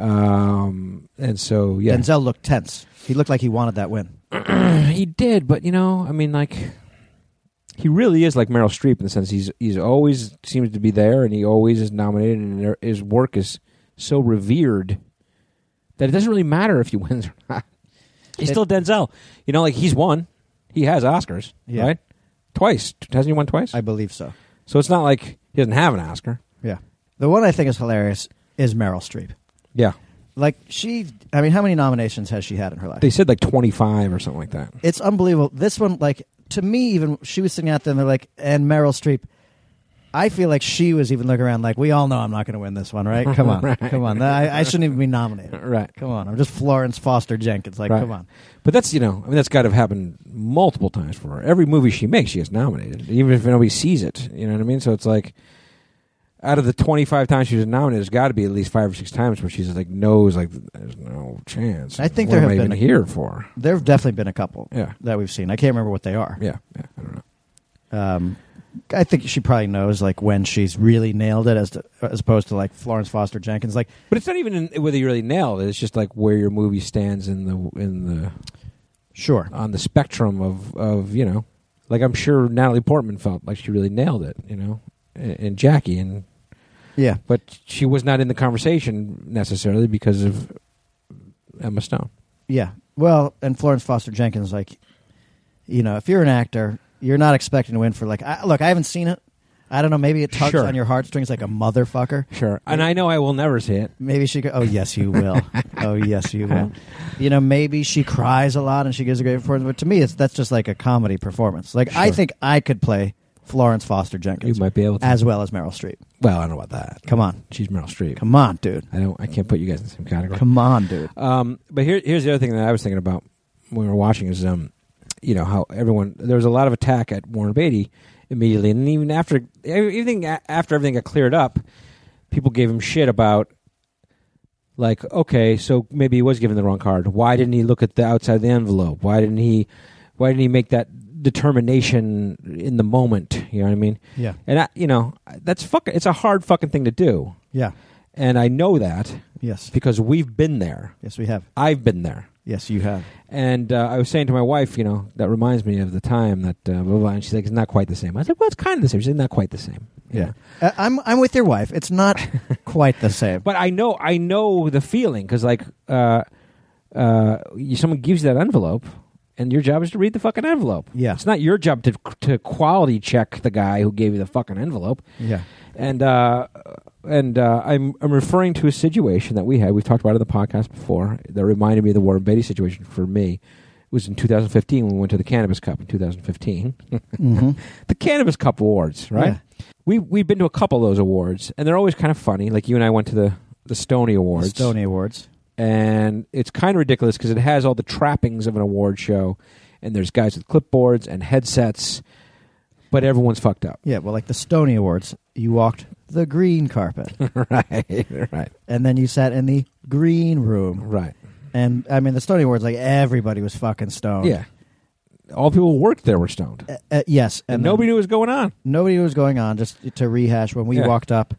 Um, and so, yeah. Denzel looked tense. He looked like he wanted that win. He did, but you know, I mean, like, he really is like Meryl Streep in the sense he's he's always seems to be there, and he always is nominated, and there- his work is so revered that it doesn't really matter if he wins or not. He's It- still Denzel. You know, like he's won. He has Oscars, Yeah. right? Twice. Hasn't he won twice? I believe so. so it's not like he doesn't have an Oscar. Yeah. The one I think is hilarious is Meryl Streep. Yeah. Like, she, I mean, how many nominations has she had in her life? They said like twenty-five or something like that. It's unbelievable. This one, like, to me, even, she was sitting out there and they're like, and Meryl Streep, I feel like she was even looking around like, we all know I'm not going to win this one, right? Come on. Right. Come on. I, I shouldn't even be nominated. Right. Come on. I'm just Florence Foster Jenkins. Like, Right. come on. But that's, you know, I mean, that's got to have happened multiple times for her. Every movie she makes, she gets nominated, even if nobody sees it. You know what I mean? So it's like, out of the twenty-five times she was nominated, there's got to be at least five or six times where she's like, knows, like, there's no chance. I think what there am have I been even here for? There have definitely been a couple Yeah. that we've seen. I can't remember what they are. Yeah. Yeah. I don't know. Um, I think she probably knows like when she's really nailed it, as to, as opposed to like Florence Foster Jenkins. Like, But it's not even in, whether you really nailed it. It's just like where your movie stands in the in the sure, on the spectrum of, of you know, like I'm sure Natalie Portman felt like she really nailed it, you know, and, and Jackie, and yeah, but she was not in the conversation necessarily because of Emma Stone. yeah. Well, and Florence Foster Jenkins, like, you know, if you're an actor, you're not expecting to win for like. I, look, I haven't seen it. I don't know. Maybe it tugs Sure. on your heartstrings like a motherfucker. Sure, and I know I will never see it. Maybe she could. Oh, yes, you will. Oh, yes, you will. You know, maybe she cries a lot and she gives a great performance. But to me, it's that's just like a comedy performance. Like, I Sure. think I could play Florence Foster You Jenkins might be able to, as well as Meryl Streep. well, I don't know about that. Come on. She's Meryl Streep. Come on, dude. I don't. I can't put you guys in the same category. Come on, dude. Um, but here, here's the other thing that I was thinking about when we were watching is, um, you know, how everyone, there was a lot of attack at Warren Beatty immediately, and even after everything, after everything got cleared up, people gave him shit about, like, okay, so maybe he was given the wrong card. Why didn't he look at the outside of the envelope? Why didn't he? Why didn't he make that determination in the moment? You know what I mean? Yeah. And I, you know, that's fucking. It's a hard fucking thing to do, Yeah. and I know that Yes. because we've been there. Yes, we have. I've been there. Yes, you have. And uh, I was saying to my wife, you know, that reminds me of the time that, uh, blah, blah, and she's like, it's not quite the same. I was like, well, it's kind of the same. She's like, not quite the same. You Yeah. know? Uh, I'm I'm with your wife. It's not quite the same. But I know, I know the feeling because, like, uh, uh, you, someone gives you that envelope, and your job is to read the fucking envelope. Yeah. It's not your job to to quality check the guy who gave you the fucking envelope. Yeah. And uh, and uh, I'm I'm referring to a situation that we had. We've talked about it in the podcast before. That reminded me of the Warren Beatty situation for me. It was in two thousand fifteen when we went to the Cannabis Cup in two thousand fifteen. Mm-hmm. The Cannabis Cup Awards, right? Yeah. We we've been to a couple of those awards, and they're always kind of funny. Like you and I went to the the Stoney Awards. The Stoney Awards. And it's kind of ridiculous because it has all the trappings of an award show, and there's guys with clipboards and headsets, but everyone's fucked up. Yeah, well, like the Stoney Awards, you walked the green carpet, Right, right, and then you sat in the green room. right. And, I mean, the Stoney Awards, like, everybody was fucking stoned. Yeah. All people who worked there were stoned. Uh, uh, yes. And And nobody then knew what was going on. nobody knew what was going on. Just to rehash, when we Yeah. walked up,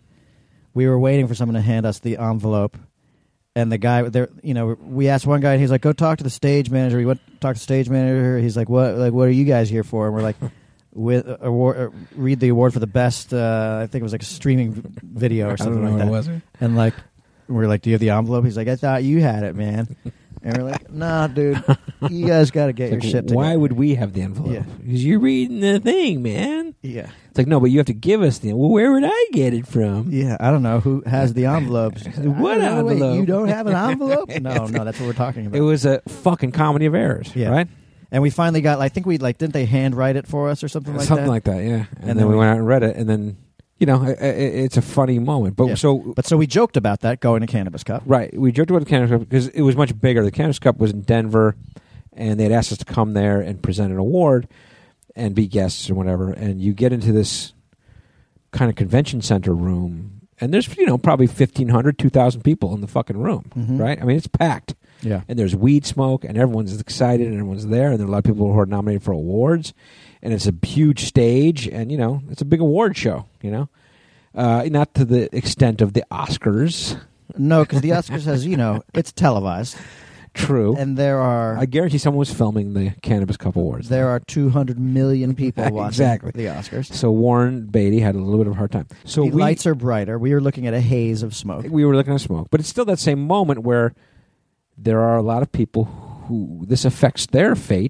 we were waiting for someone to hand us the envelope. And the guy there, you know, we asked one guy, and he's like, "Go talk to the stage manager." We went to talk to the stage manager. He's like, "What? Like, what are you guys here for?" And we're like, "With uh, award, uh, read the award for the best." Uh, I think it was like a streaming v- video or something like that. was. And like, we're like, "Do you have the envelope?" He's like, "I thought you had it, man." And we're like, "Nah, dude, you guys got to get your Like, shit together." why would we have the envelope? Yeah. Because you're reading the thing, man. Yeah, It's like, no, but you have to give us the. Well, where would I get it from? yeah. I don't know who has the envelopes. What I don't know, wait, envelope? you don't have an envelope? No, no, that's what we're talking about. It was a fucking comedy of errors, Yeah. right? And we finally got. I think we like. Didn't they handwrite it for us or something like Something that? like that, yeah. And, And then, then we we- went out and read it, and then, you know, i i it's a funny moment. But Yeah. so, But so we joked about that going to Cannabis Cup. right, we joked about the Cannabis Cup because it was much bigger. The Cannabis Cup was in Denver, and they had asked us to come there and present an award and be guests or whatever. And you get into this kind of convention center room, and there's, you know, probably fifteen hundred, two thousand people in the fucking room, Mhm. right? I mean, it's packed. Yeah. And there's weed smoke, and everyone's excited, and everyone's there, and there are a lot of people who are nominated for awards, and it's a huge stage, and, you know, it's a big award show, you know? Uh, not to the extent of the Oscars. No, because the Oscars has, you know, it's televised, True. and there are I guarantee someone was filming the Cannabis Cup Awards. there are two hundred million people watching Exactly. the Oscars. So Warren Beatty had a little bit of a hard time. So the we, lights are brighter. We were looking at a haze of smoke. we were looking at smoke. But it's still that same moment where there are a lot of people who this affects their fate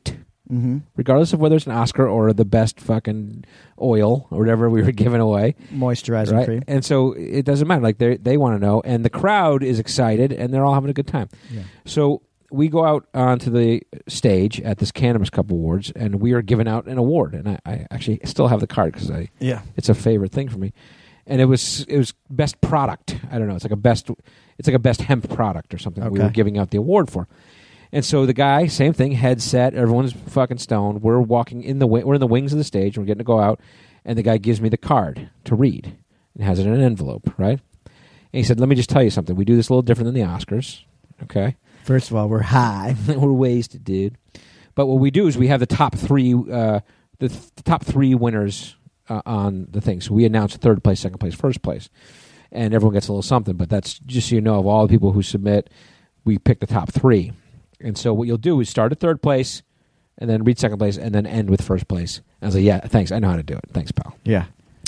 Mm-hmm. regardless of whether it's an Oscar or the best fucking oil or whatever we were giving away. Moisturizing Right? cream. And so it doesn't matter. Like they they want to know, and the crowd is excited, and they're all having a good time. Yeah. So we go out onto the stage at this Cannabis Cup Awards, and we are giving out an award. And I, I actually still have the card because I Yeah. it's a favorite thing for me. And it was it was best product. I don't know. It's like a best it's like a best hemp product or something. that We Okay. were giving out the award for. And so the guy, same thing, headset. Everyone's fucking stoned. We're walking in the wi- we're in the wings of the stage. And we're getting to go out, and the guy gives me the card to read and has it in an envelope, right? And he said, "Let me just tell you something. We do this a little different than the Oscars, okay? First of all, we're high. We're wasted, dude. But what we do is we have the top three, uh, the, th- the top three winners uh, on the thing. So we announce third place, second place, first place, and everyone gets a little something. But that's just so you know, of all the people who submit, we pick the top three. And so what you'll do is start at third place, and then read second place, and then end with first place." I was like, "Yeah, thanks. I know how to do it. Thanks, pal." Yeah.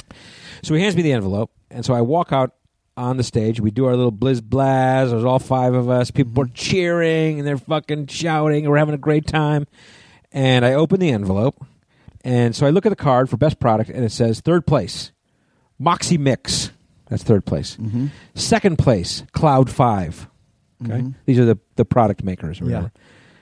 So he hands me the envelope, and so I walk out on the stage. We do our little blizz blaz. There's all five of us. People are cheering, and they're fucking shouting, and we're having a great time. And I open the envelope, and so I look at the card for best product, and it says third place, Moxie Mix. That's third place. Mm-hmm. Second place, Cloud five. Okay, Mhm. these are the, the product makers or whatever.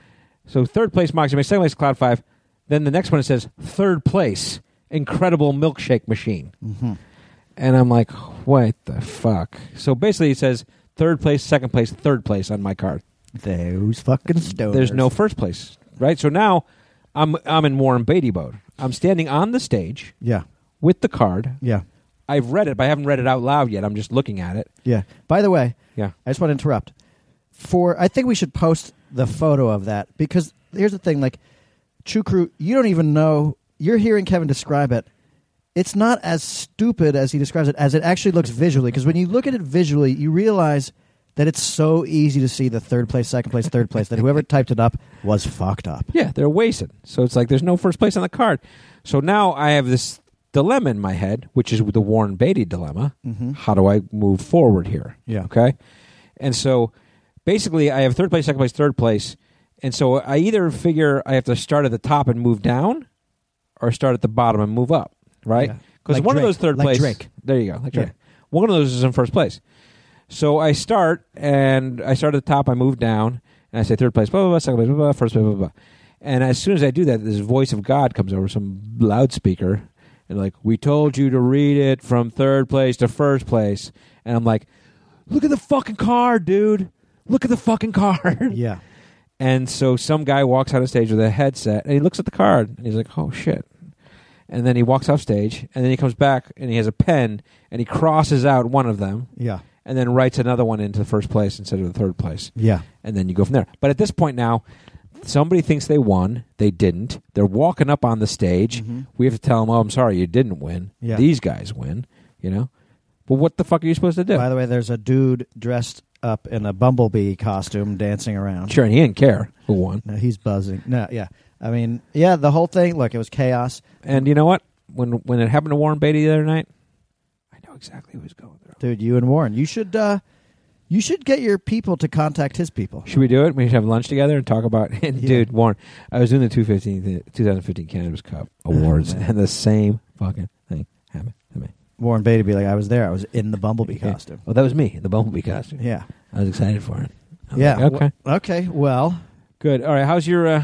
So third place, Moxie Mix. Second place, Cloud five. Then the next one it says third place, Incredible Milkshake Machine. Mm-hmm. And I'm like, what the fuck? So basically it says third place, second place, third place on my card. Those fucking stoners. There's no first place, right? So now I'm I'm in Warren Beatty mode. I'm standing on the stage Yeah. with the card. Yeah. I've read it, but I haven't read it out loud yet. I'm just looking at it. Yeah. By the way, Yeah. I just want to interrupt. For I think we should post the photo of that because here's the thing: like, Chew Crew, you don't even know. You're hearing Kevin describe it. It's not as stupid as he describes it as it actually looks visually. Because when you look at it visually, you realize that it's so easy to see the third place, second place, third place. That whoever typed it up was fucked up. Yeah, they're wasted. So it's like there's no first place on the card. So now I have this dilemma in my head, which is the Warren Beatty dilemma. Mm-hmm. How do I move forward here? Yeah. Okay. And so basically, I have third place, second place, third place. And so I either figure I have to start at the top and move down or start at the bottom and move up, right? Yeah. Because Like one Drake. of those third Like place. Drake. There you go. Like Yeah. Drake. One of those is in first place. So I start, and I start at the top, I move down, and I say third place, blah, blah, blah, second place, blah, blah, first place, blah, blah, blah. And as soon as I do that, this voice of God comes over some loudspeaker, and like, "We told you to read it from third place to first place." And I'm like, "Look at the fucking card, dude. Look at the fucking card." Yeah. And so some guy walks on stage with a headset, and he looks at the card, and he's like, "Oh, shit." And then he walks off stage, and then he comes back, and he has a pen, and he crosses out one of them, Yeah. and then writes another one into the first place instead of the third place. Yeah. And then you go from there. But at this point now, somebody thinks they won. They didn't. They're walking up on the stage. Mm-hmm. We have to tell them, "Oh, I'm sorry, you didn't win. Yeah. These guys win," you know? But what the fuck are you supposed to do? By the way, there's a dude dressed up in a bumblebee costume dancing around. Sure, and he didn't care who won. No, he's buzzing. No, yeah. I mean, yeah, the whole thing, look, it was chaos. And you know what? When when it happened to Warren Beatty the other night, I know exactly who was going through. Dude, you and Warren, you should uh, you should get your people to contact his people. Should we do it? We should have lunch together and talk about it. Yeah. Dude, Warren, I was doing the two fifteen, twenty fifteen Cannabis Cup Awards, man. and the same fucking thing happened to me. Warren Beatty be like, I was there. I was in the bumblebee Yeah. costume. Well, that was me, the Bumblebee costume. Yeah. I was excited for it. I was Yeah. like, okay. W- okay, well, Good. All right. How's your... Uh...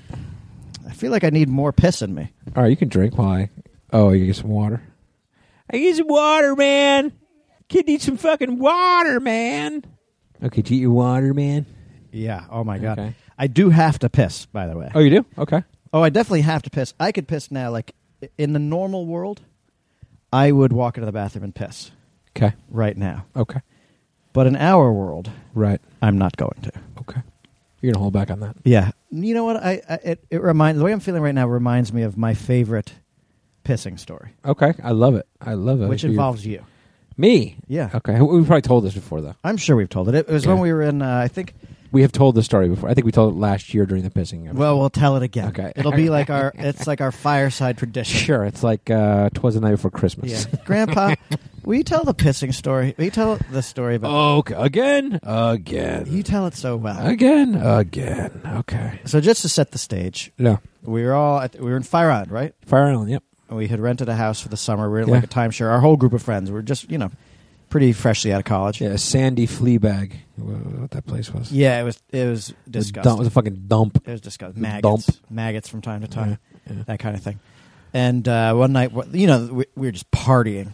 I feel like I need more piss in me. All right, you can drink while I... Oh, you get some water? I get some water, man. Kid needs some fucking water, man. Okay, do you eat your water, man? Yeah. Oh, my God. Okay. I do have to piss, by the way. Oh, you do? Okay. Oh, I definitely have to piss. I could piss now. Like, in the normal world, I would walk into the bathroom and piss Okay. right now. Okay. But in our world, Right. I'm not going to. Okay. You're going to hold back on that. Yeah. You know what? I, I it, it reminds the way I'm feeling right now reminds me of my favorite pissing story, Okay. I love it. I love it. which You're- involves you. Me? Yeah. Okay. We've probably told this before, though. I'm sure we've told it. It was Yeah. when we were in, uh, I think, We have told the story before. I think we told it last year during the pissing episode. well, we'll tell it again. Okay. It'll be like our, it's like our fireside tradition. Sure. It's like uh, Twas the Night Before Christmas. Yeah. Grandpa, Will you tell the pissing story? Will you tell the story about... Okay, again, again, You tell it so well. again, again. Okay. So just to set the stage, Yeah. we were all at, we were in Fire Island, right? Fire Island. Yep. And we had rented a house for the summer. We were in Yeah. like a timeshare. Our whole group of friends. We were just, you know, pretty freshly out of college. Yeah. Sandy Fleabag. What that place was. Yeah, it was it was It was, disgusting. dump, it was a fucking dump. It was disgusting. It was Maggots, dump. maggots from time to time, Yeah, yeah. that kind of thing. And uh, one night, you know, we, we were just partying,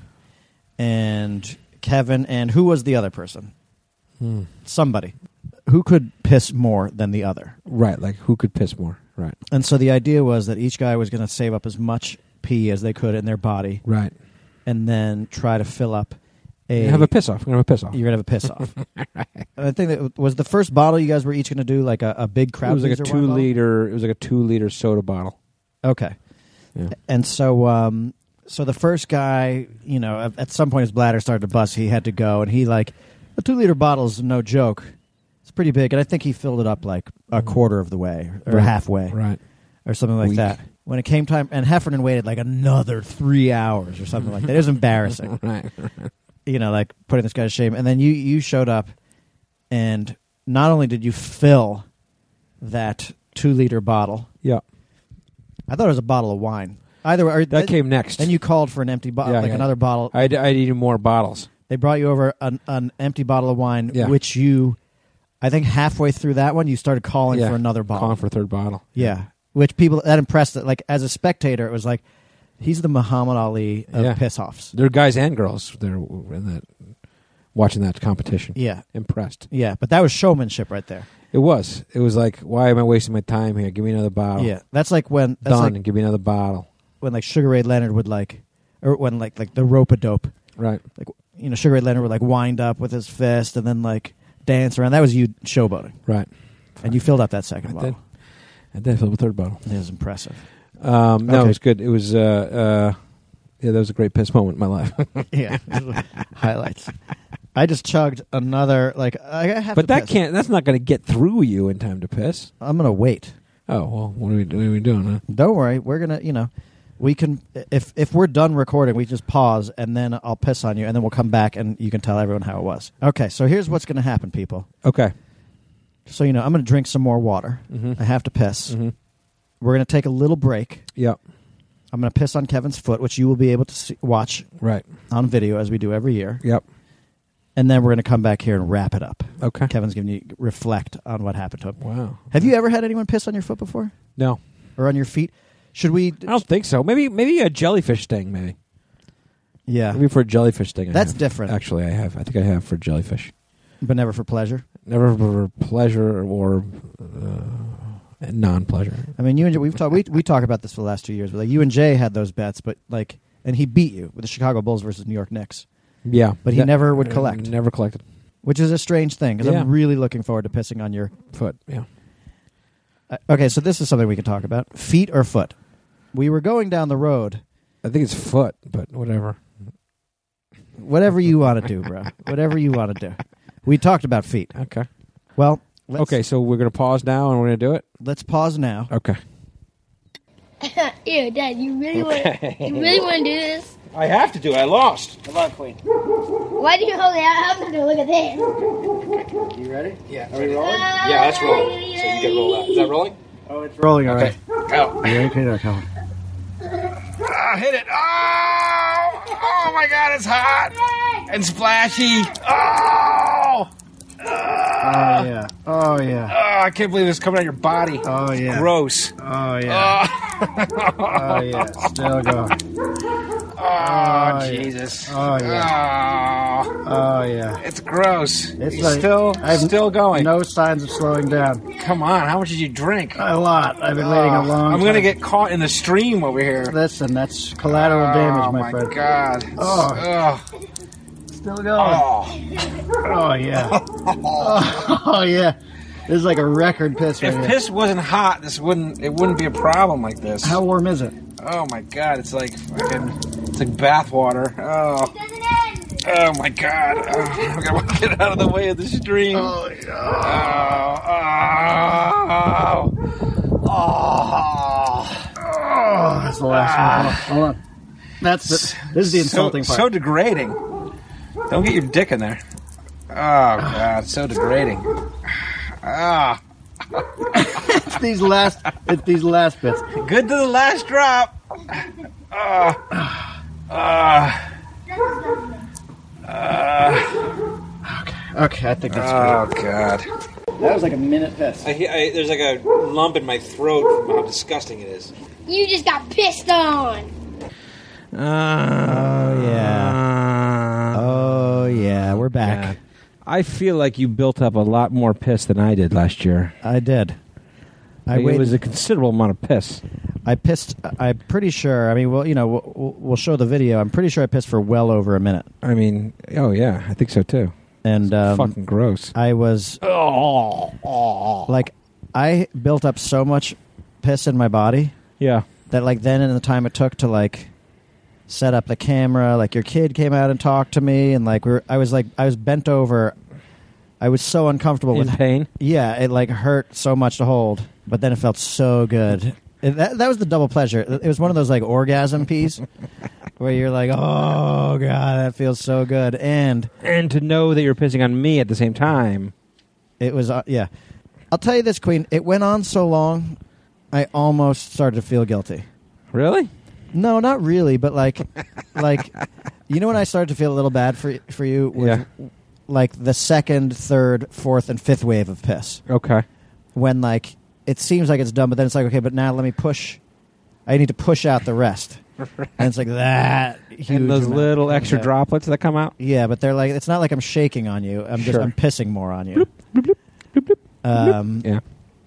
and Kevin and who was the other person? Hmm. Somebody who could piss more than the other. Right. Like who could piss more? Right. And so the idea was that each guy was going to save up as much pee as they could in their body, Right. and then try to fill up a. Have a piss off. We're gonna have a piss off. You're gonna have a piss off. And I think that was the first bottle you guys were each going to do, like a, a big crowd. It was like a pleaser two wine bottle? liter. It was like a two liter soda bottle. Okay. Yeah. And so, um, so the first guy, you know, at, at some point his bladder started to bust. He had to go, and he like a two liter bottle is no joke. It's pretty big, and I think he filled it up like a quarter of the way or Right. halfway, Right. or something like Weak. that. When it came time, and Heffernan waited like another three hours or something like that. It was embarrassing, Right. you know, like putting this guy to shame. And then you you showed up, and not only did you fill that two liter bottle, Yeah. I thought it was a bottle of wine. Either way, or That came next. Then you called for an empty bottle, Yeah, like yeah. another bottle. I'd, I'd eat more bottles. They brought you over an, an empty bottle of wine, Yeah. which you, I think halfway through that one, you started calling Yeah. for another bottle. Calling for a third bottle. yeah. Which people, that impressed, it. Like, as a spectator, it was like, he's the Muhammad Ali of Yeah. piss-offs. There are guys and girls there in that watching that competition. Yeah. Impressed. Yeah, but that was showmanship right there. It was. It was like, why am I wasting my time here? Give me another bottle. Yeah. That's like when, that's Done. like and give me another bottle. when like Sugar Ray Leonard would like, or when like, like the rope-a-dope, Right. like, you know, Sugar Ray Leonard would like wind up with his fist and then like dance around. That was you showboating. Right. And you filled up that second I bottle. did. And then I filled a third bottle. It was impressive. Um, no, Okay. it was good. It was, uh, uh, yeah, that was a great piss moment in my life. Yeah. Highlights. I just chugged another, like, I have But to that piss. can't, that's not going to get through you in time to piss. I'm going to wait. Oh, well, what are we, what are we doing, huh? Don't worry. We're going to, you know, we can, if if we're done recording, we just pause and then I'll piss on you and then we'll come back and you can tell everyone how it was. Okay, so here's what's going to happen, people. Okay. So, you know, I'm going to drink some more water. Mm-hmm. I have to piss. Mm-hmm. We're going to take a little break. Yep. I'm going to piss on Kevin's foot, which you will be able to see, watch Right. on video as we do every year. Yep. And then we're going to come back here and wrap it up. Okay. Kevin's going to reflect on what happened to him. Wow. Have you ever had anyone piss on your foot before? No. Or on your feet? Should we... I don't think so. Maybe maybe a jellyfish sting, maybe. Yeah, Maybe for a jellyfish sting. I That's have. different. Actually, I have. I think I have for jellyfish. but never for pleasure. Never for pleasure or uh, non-pleasure. I mean, you and Jay, we've talked. We we talk about this for the last two years. But like you and Jay had those bets, but like, and he beat you with the Chicago Bulls versus New York Knicks, Yeah. but he That- never would uh, collect, Never collected. which is a strange thing because Yeah. I'm really looking forward to pissing on your. Foot, yeah. Uh, okay, so this is something we can talk about: feet or foot. We were going down the road. I think it's foot, but whatever. Whatever you want to do, bro. Whatever you want to do. We talked about feet. Okay. Well, let's, Okay, so we're going to pause now and we're going to do it? Let's pause now. Okay. Ew, Dad, you really want you really want to do this? I have to do it. I lost. Come on, Queen. Why do you hold it out? I'm not gonna look at this. You ready? Yeah. Are we rolling? Yeah, that's rolling. So you can roll that. Is that rolling? Oh, it's rolling already. Go. You ready? Peter? Come on. Ah, hit it. Oh! Oh, my God, it's hot. And splashy. Oh! Oh yeah. Oh yeah. Oh, I can't believe it's coming out of your body. Oh yeah. Gross. Oh yeah. Oh, Oh yeah. Still going. oh, yeah. Jesus. Oh yeah. Oh, Oh yeah. it's gross. It's It's like- still, I've still going. No signs of slowing down. Come on, how much did you drink? A lot. I've been waiting a long time. I'm going to get caught in the stream over here. Listen, that's collateral damage, my, oh, my friend. God. Oh. Oh. Still going. Oh. Oh yeah. oh, oh yeah. This is like a record piss right If here. piss wasn't hot, this wouldn't. It wouldn't be a problem like this. How warm is it? Oh my God! It's like fucking. It's like bath water. Oh. Oh my God! Oh, I'm gonna get out of the way of the stream. Oh Oh. Oh. Oh. Oh, that's the last one. Hold on. Hold on. That's the, this is the insulting so, part. So degrading. Don't get your dick in there. Oh, God, so degrading. Ah. It's these last, it's these last bits. Good to the last drop. Ah. Ah. Ah. Okay, okay, I think that's Oh, good. God. That was like a minute piss. I, I, there's like a lump in my throat from how disgusting it is. You just got pissed on. Uh, Oh, yeah. Oh, yeah, we're back. God. I feel like you built up a lot more piss than I did last year. I did. I Like, it waited. was a considerable amount of piss. I pissed. I'm pretty sure. I mean, well, you know, we'll, we'll show the video. I'm pretty sure I pissed for well over a minute. I mean, oh yeah, I think so too. And um, Fucking gross. I was like, I built up so much piss in my body Yeah. that, like, then in the time it took to like set up the camera, like your kid came out and talked to me, and like we were, I was like, I was bent over. I was so uncomfortable In with pain? Yeah, it like hurt so much to hold, but then it felt so good. It, that that was the double pleasure. It was one of those like orgasm pees where you're like, oh god, that feels so good, and And to know that you're pissing on me at the same time. it was uh, yeah. I'll tell you this, Queen. It went on so long, I almost started to feel guilty. Really? No, not really, but like, like, you know when I started to feel a little bad for for you was Yeah. like the second, third, fourth, and fifth wave of piss. Okay. When like it seems like it's done, but then it's like, okay, but now let me push. I need to push out the rest, and it's like that. Huge And those amount. little extra Yeah. droplets that come out? Yeah, but they're like, it's not like I'm shaking on you. I'm just Sure. I'm pissing more on you. Um, Yeah.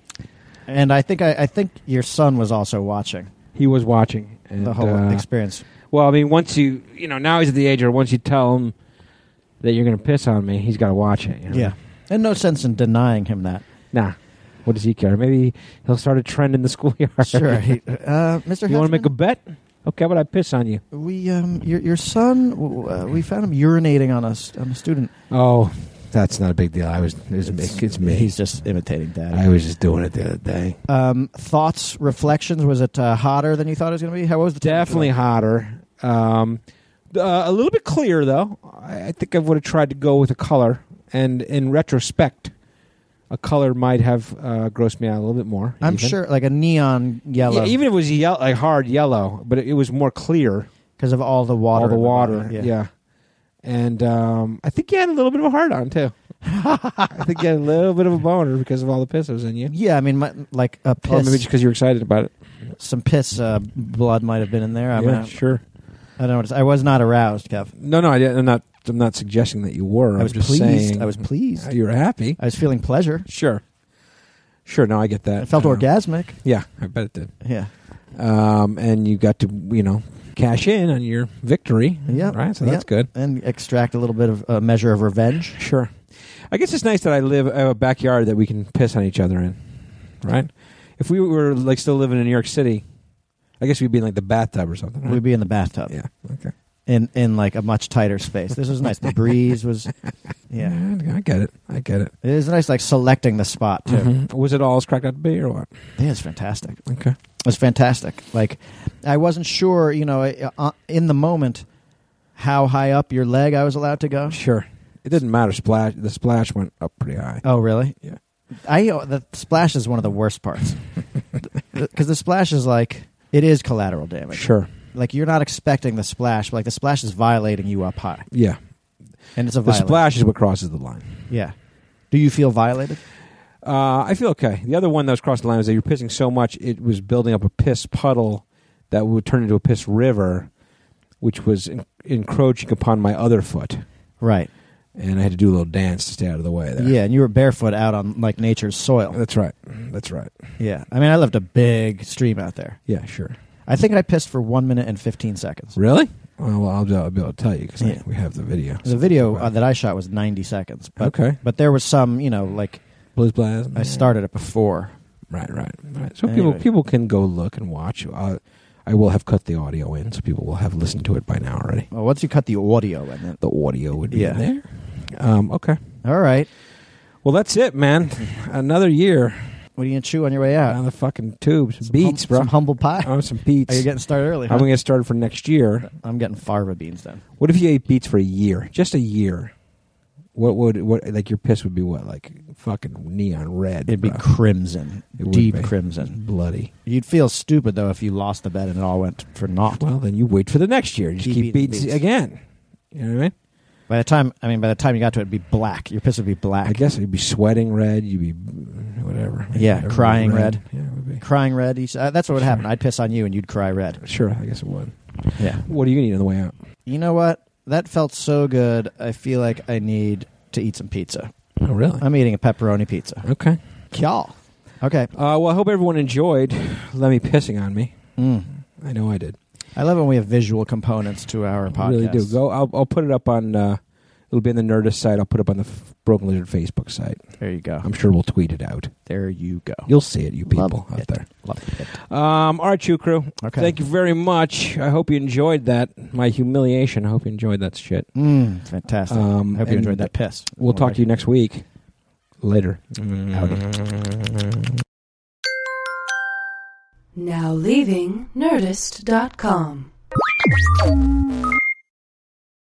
and I think I, I think your son was also watching He was watching. And, the whole uh, experience. Well, I mean, once you, you know, now he's at the age where once you tell him that you're going to piss on me, he's got to watch it. You know? Yeah, and no sense in denying him that. Nah. What does he care? Maybe he'll start a trend in the schoolyard. Sure, he, uh, Mister You want to make a Heffernan, bet? Okay, but I piss on you. we um your your son uh, we found him urinating on a s- on a student. Oh, that's not a big deal. I was, it was it's, it's me. He's just imitating dad. I was just doing it the other day. Um, thoughts, reflections. Was it uh, hotter than you thought it was going to be? How what was the temperature Definitely like? hotter. Um, uh, a little bit clear, though. I, I think I would have tried to go with a color. And in retrospect, a color might have uh, grossed me out a little bit more. I'm even. sure, like a neon yellow, Yeah, even if it was yellow, like hard yellow, but it, it was more clear. because of all the water. All the in water, body. yeah. And um, I think you had a little bit of a hard on, too. I think you had a little bit of a boner because of all the piss that was in you. Yeah, I mean, my, like a Or piss, maybe just because you were excited about it. some piss uh, blood might have been in there. I mean, yeah, I, sure. I don't know. What to say. I was not aroused, Kev. No, no, I didn't, I'm not. I'm not suggesting that you were. I I'm was just pleased. saying I was pleased. you were happy. I was feeling pleasure. Sure, sure. No, I get that. I felt Uh, orgasmic. Yeah, I bet it did. Yeah. Um, and you got to, you know, cash in on your victory. Yeah. Right. So that's Yep. good. And extract a little bit of a measure of revenge. Sure. I guess it's nice that I live I have a backyard that we can piss on each other in. Right. If we were like still living in New York City, I guess we'd be in like the bathtub or something. Right? We'd be in the bathtub. Yeah. Okay. In in like a much tighter space. This was nice. The breeze was, yeah. I get it. I get it. It was nice, like selecting the spot too. Mhm. Was it all as cracked out to be or what? Yeah, it's fantastic. Okay. It was fantastic. Like, I wasn't sure, you know, uh, in the moment, how high up your leg I was allowed to go. Sure. It didn't matter. Splash. The splash went up pretty high. Oh, really? Yeah. I uh, the splash is one of the worst parts because the splash is like it is collateral damage. Sure. Like you're not expecting the splash, but like the splash is violating you up high, Yeah. and it's a The violation. splash is what crosses the line. Yeah. Do you feel violated? Uh, I feel okay. The other one that was crossing the line was that you're pissing so much it was building up a piss puddle that would turn into a piss river, which was en- encroaching upon my other foot, Right. and I had to do a little dance to stay out of the way there. Yeah, and you were barefoot out on like nature's soil. That's right. That's right. Yeah. I mean, I left a big stream out there. Yeah, sure. I think I pissed for one minute and fifteen seconds. Really? Well, I'll, be- I'll be able to tell you because Yeah. we have the video. The video uh, that I shot was ninety seconds. But, Okay. But there was some, you know, like Blues Blast. I started it before. Right, right, right. So Anyway. people people can go look and watch. Uh, I will have cut the audio in, so people will have listened to it by now already. Well, once you cut the audio in it. The audio would be Yeah. in there. Um, okay. All right. Well, that's it, man. Another year. What are you going to chew on your way out? Down the fucking tubes. Some Beets, hum- bro. Some humble pie? I want some beets. Are you getting started early, huh? I'm going to get started for next year. I'm getting fava beans then. What if you ate beets for a year? Just a year. What would, what, like your piss would be what? Like fucking neon red. It'd bro. be crimson. It would Deep be. crimson. Bloody. You'd feel stupid, though, if you lost the bet and it all went for naught. Well, then you wait for the next year. You just Keep keep, eating beets beets. again. You know what I mean? By the time, I mean, by the time you got to it, it'd be black. Your piss would be black. I guess you'd be sweating red. You'd be whatever. Yeah, Whatever crying red. Yeah, it would be. Crying red. You s- Uh, that's what would Sure. happen. I'd piss on you and you'd cry red. Sure, I guess it would. Yeah. What are you going to eat on the way out? You know what? That felt so good. I feel like I need to eat some pizza. Oh, really? I'm eating a pepperoni pizza. Okay. Kyal. Okay. Uh, well, I hope everyone enjoyed Lemmy pissing on me. Mm. I know I did. I love when we have visual components to our I podcast. really do. Go. I'll, I'll put it up on. Uh, it'll be on the Nerdist site. I'll put it up on the F- Broken Lizard Facebook site. There you go. I'm sure we'll tweet it out. There you go. You'll see it, you people Love out it. there. Love it. Um, all right, Chew Crew. Okay. Thank you very much. I hope you enjoyed that. My humiliation. I hope you enjoyed that shit. Mm, fantastic. Um, I hope you and enjoyed that piss. We'll talk to you next week. Later. Now leaving Nerdist dot com.